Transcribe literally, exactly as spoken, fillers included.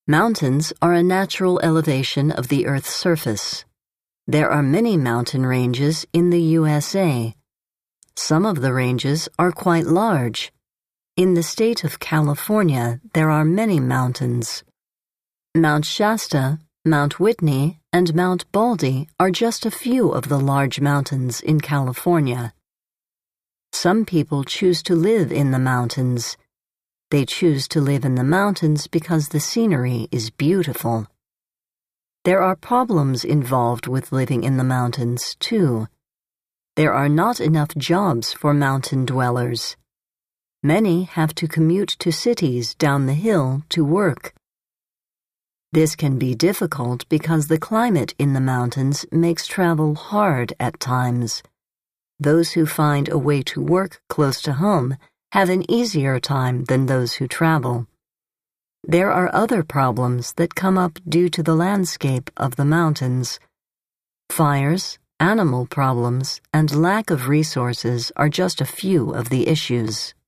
Mountains are a natural elevation of the Earth's surface. There are many mountain ranges in the U S A. Some of the ranges are quite large. In the state of California, there are many mountains. Mount Shasta, Mount Whitney, and Mount Baldy are just a few of the large mountains in California. Some people choose to live in the mountains. They choose to live in the mountains because the scenery is beautiful. There are problems involved with living in the mountains, too. There are not enough jobs for mountain dwellers. Many have to commute to cities down the hill to work. This can be difficult because the climate in the mountains makes travel hard at times. Those who find a way to work close to home have an easier time than those who travel. There are other problems that come up due to the landscape of the mountains. Fires, animal problems, and lack of resources are just a few of the issues.